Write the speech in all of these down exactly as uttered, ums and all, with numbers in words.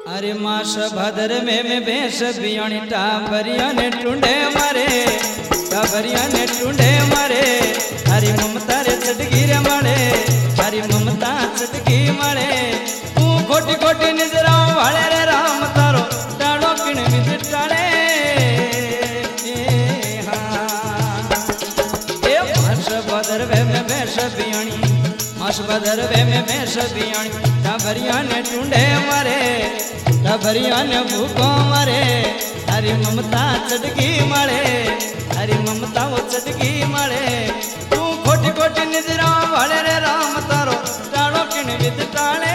अरे मास भदर में में भैंस बियाणी टाबरिया ने टूंडे मारे टाबरिया ने टूंडे मारे हरी ममता रे चटकी रे मारे हरी ममता चटकी मारे तू खोटी खोटी नजरा वाले रे राम तारो टाड़ो किण विद टाड़े मास भदर में में भैंस बियाणी मास भदर में में भैंस बियाणी टाबरिया ने टूंडे मारे टाबरिया ने भूखो मारे हरी ममता चटकी मारे हरी ममता वो चटकी मारे तू खोटी खोटी नजरा वाले रे राम तारो टाड़ो किण विद टाड़े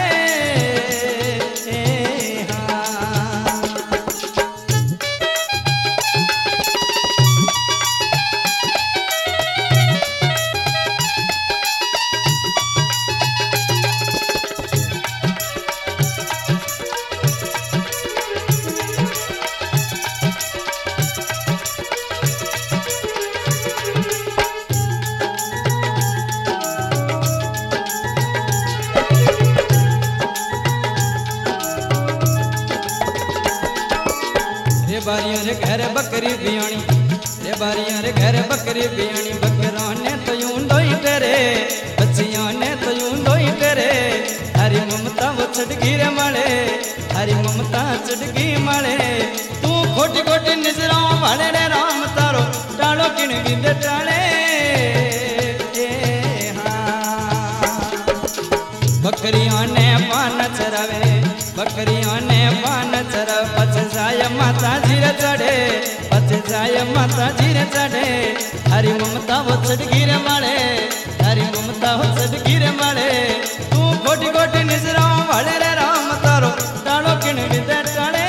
बारियां रे घर बकरी बियाणी रे बारियां रे घर बकरी बियाणी बकरा ने तो यूं डोई तेरे बच्चियां ने तो यूं डोई तेरे हरी ममता वो चटकी रे माले हरी ममता चटकी माले तू खोटी खोटी नजरा वाले रे राम तारो टाड़ो किण विद टाले बकरियां ने पान चरावे बकरियां ने पान चरावे पछ जाय माता जी रे चढ़े पछ जाय माता जी रे चढ़े हरी ममता वो चटकी रे माले हरी ममता वो चटकी रे माले तू खोटी खोटी नजरा वाले रे राम तारो टाड़ो किण विद टाड़े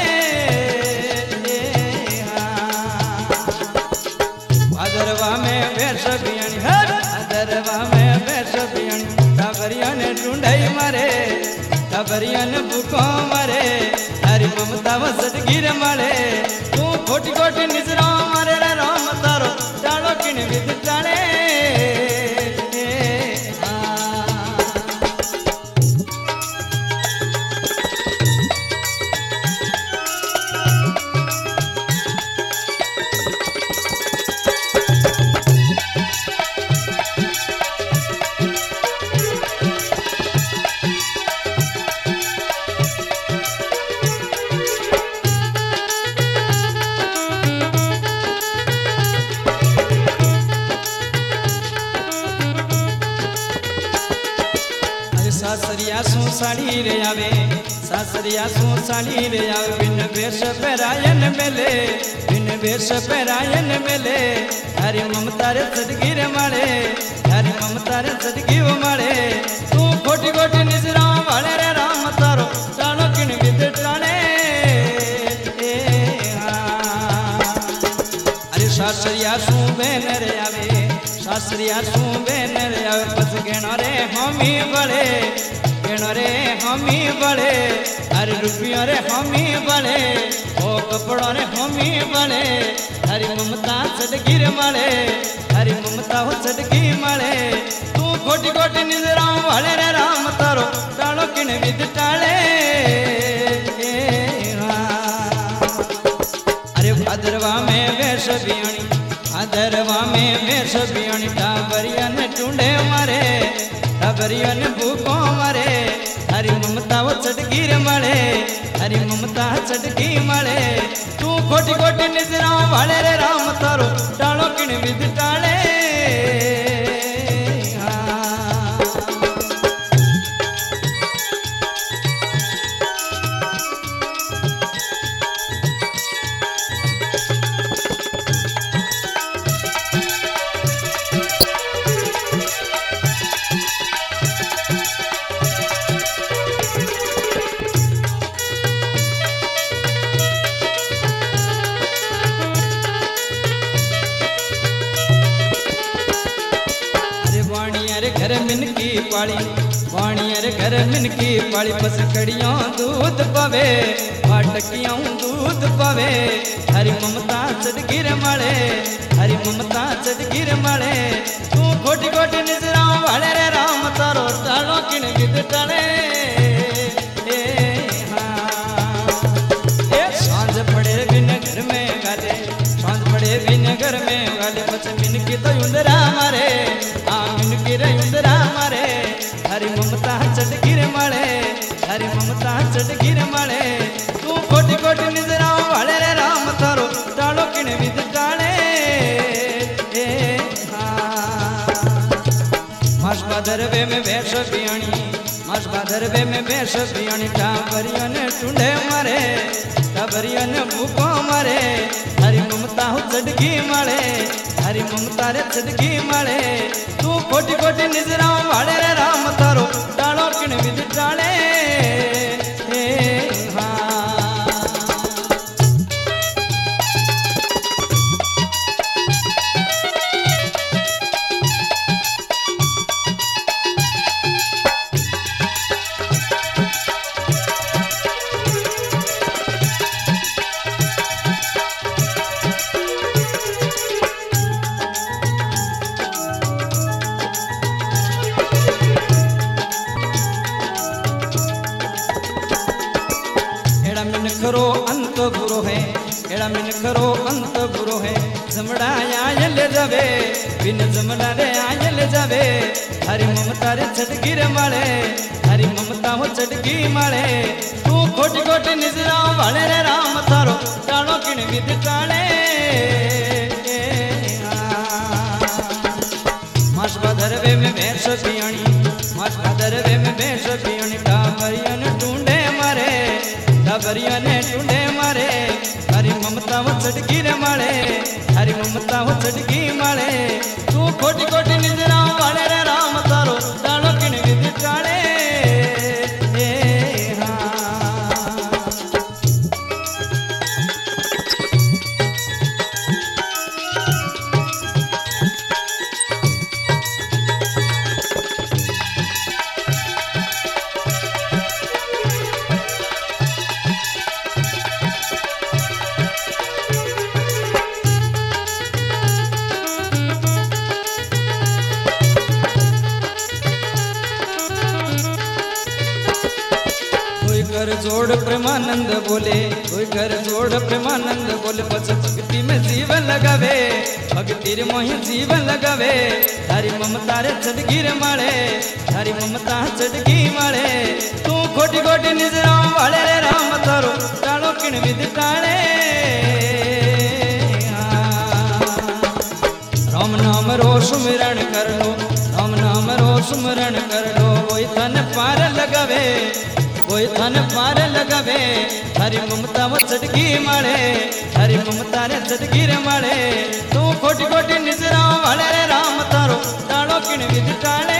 भादरवा में भैंस बियाणी भादरवा में भैंस बियाणी टाबरिया ने ढूंढई मारे टाबरिया ने भूखो मारे हरी ममता वो चटकी रे माले तू खोटी खोटी नजरा मारे रे राम तारो टाड़ो किण विद टाड़े सासरिया सू साड़ी रे आवे सासरिया सू साड़ी रे आवे बिन वेश पहरायन मेले बिन वेश पहरायन मेले हरी ममता रे चटकी रे माले हरी ममता रे चटकी वो माले तू खोटी खोटी नजरा वाले रे राम तारो टाड़ो किण विद टाड़े अरे सासरिया सू बेन रे आवे सासरिया सू बेन रे आवे पछ गेणो रे हमी बड़े गेणो रे हमी बड़े हरी रुपया रे हमी बड़े ओ कपड़ो रे हमी बड़े हरी ममता चटकी रे माले हरी ममता हो चटकी माले तू खोटी खोटी नजरा वाले रे राम तारो टाड़ो किण विद टाड़े अरे भादरवा में भैंस बियाणी भादरवा में भैंस बियाणी टाबरिया ने टूंडे मारे टाबरिया ने भूखो मारे हरी ममता वो चटकी रे माले हरी ममता चटकी माले तू खोटी खोटी नजरा वाले रे राम तारो टाड़ो किण विद टाड़े घर मिनकी पाली वाणिया रे घर मिनकी पाली बस कड़ियों दूध पवे फाटकियों दूध पवे हरी ममता चटकी रे माले हरी ममता चटकी रे माले तू खोटी खोटी नजरा वाले रे राम तारो टाड़ो किण विद टाड़े ममता चटकी रे माळे थारी ममता चटकी रे माळे तू कोटी कोटी निजराव वाळे रे राम थारो टाळो किण विध टाळे ए हाँ मास भादरवे में भैंस बियाणी मास भादरवे में भैंस बियाणी टाबरिया ने टूंडे मारे टाबरिया ने भूखो मारे थारी ममता हो चटकी माळे थारी ममता रे चटकी माळे तू कोटी कोटी निजराव वाळे रे राम थारो टाळो किण विध टाळे ए हाँ खरो अंत बुरो है एड़ा मिन खरो अंत बुरो है जमड़ा आयल जावे बिन जमड़ा रे आयल जावे हरी ममता रे चटकी रे माळे हरी ममता हो चटकी माळे तू खोटी खोटी निजरा वाले रे राम थारो टाळो किण विध टाळे मास भादरवे में भैंस बियाणी मास भादरवे में भैंस बियाणी टाबरिया ने टूंडे मारे टाबरिया ने टूंडे मारे हरी ममता वो चटकी रे माळे हरी ममता वो चटकी माळे तू कोटी कोटी निजरा वाळे रे राम थारो टाळो किण विध टाळे ए हाँ घर जोड़ प्रेमानंद बोले कोई घर जोड़ प्रेमानंद बोले बस भक्ति में जीवन लगावे भक्ति रे मोहि जीवन लगावे थारी ममता रे चटकी रे माळे थारी ममता चटकी माळे तू खोटी खोटी निजरा वाळे रे राम थारो टाळो किण विध टाळे राम नाम रो सुमिरण कर लो राम नाम रो सुमिरण कर लो वही तन पार लगावे कोई थन पार लगावे हरी ममता वो चटकी माळे हरी ममता रे चटकी रे माळे तू कोटी कोटी निजरा वाळे रे राम थारो टाळो किण विध टाळे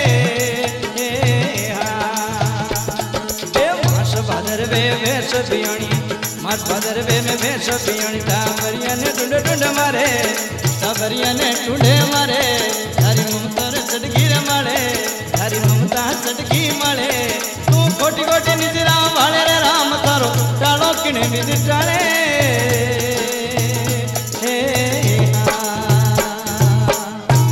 ए मास भादरवे भैंस बियाणी मास भादरवे में भैंस बियाणी टाबरिया ने टूंड टूंड मारे टाबरिया ने टूंडे मारे हरी ममता रे चटकी रे माळे हरी ममता चटकी माळे कोटी कोटी निजरा वाळे रे राम थारो टाळो किण विध टाळे।